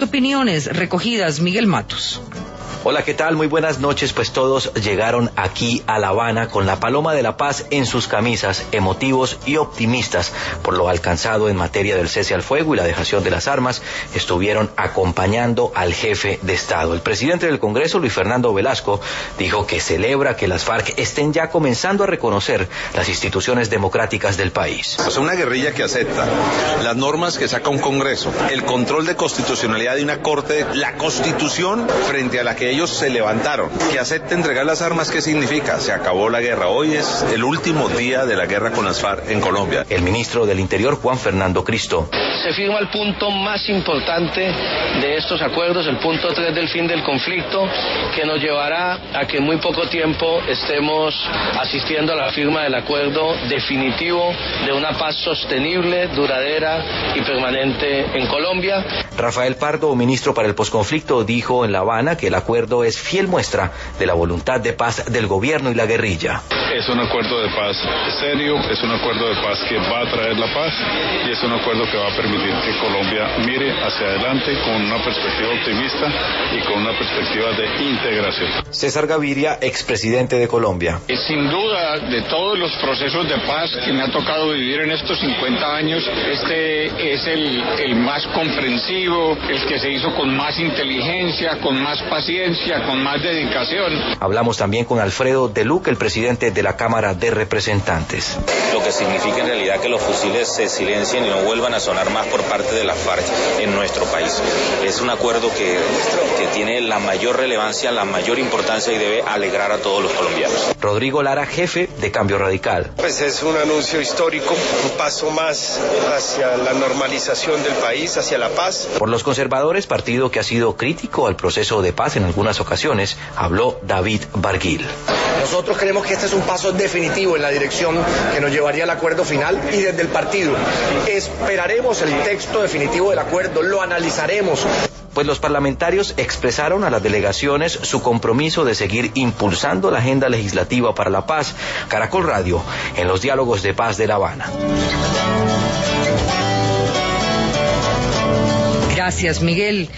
Opiniones recogidas, Miguel Matos. Hola, ¿qué tal? Muy buenas noches. Pues todos llegaron aquí a La Habana con la paloma de la paz en sus camisas, emotivos y optimistas por lo alcanzado en materia del cese al fuego y la dejación de las armas. Estuvieron acompañando al jefe de Estado. El presidente del Congreso, Luis Fernando Velasco, dijo que celebra que las FARC estén ya comenzando a reconocer las instituciones democráticas del país. Es una guerrilla que acepta las normas que saca un Congreso, el control de constitucionalidad de una Corte, la Constitución frente a la que ellos se levantaron, que acepte entregar las armas. ¿Qué significa? Se acabó la guerra. Hoy es el último día de la guerra con las FARC en Colombia. El ministro del Interior, Juan Fernando Cristo. Se firma el punto más importante de estos acuerdos, el punto 3 del fin del conflicto, que nos llevará a que en muy poco tiempo estemos asistiendo a la firma del acuerdo definitivo de una paz sostenible, duradera y permanente en Colombia. Rafael Pardo, ministro para el posconflicto, dijo en La Habana que el acuerdo es fiel muestra de la voluntad de paz del gobierno y la guerrilla. Es un acuerdo de paz serio, es un acuerdo de paz que va a traer la paz y es un acuerdo que va a permitir que Colombia mire hacia adelante con una perspectiva optimista y con una perspectiva de integración. César Gaviria, expresidente de Colombia. Sin duda, de todos los procesos de paz que me ha tocado vivir en estos 50 años, este es el más comprensivo, el que se hizo con más inteligencia, con más paciencia, con más dedicación. Hablamos también con Alfredo Deluc, el presidente de la Cámara de Representantes. Lo que significa en realidad que los fusiles se silencien y no vuelvan a sonar más por parte de las FARC en nuestro país. Es un acuerdo que tiene la mayor relevancia, la mayor importancia y debe alegrar a todos los colombianos. Rodrigo Lara, jefe de Cambio Radical. Pues es un anuncio histórico, un paso más hacia la normalización del país, hacia la paz. Por los conservadores, partido que ha sido crítico al proceso de paz en algunas ocasiones, habló David Barguil. Nosotros creemos que este es un paso definitivo en la dirección que nos llevaría al acuerdo final y desde el partido esperaremos el texto definitivo del acuerdo, lo analizaremos. Pues los parlamentarios expresaron a las delegaciones su compromiso de seguir impulsando la agenda legislativa para la paz. Caracol Radio, en los diálogos de paz de La Habana. Gracias, Miguel.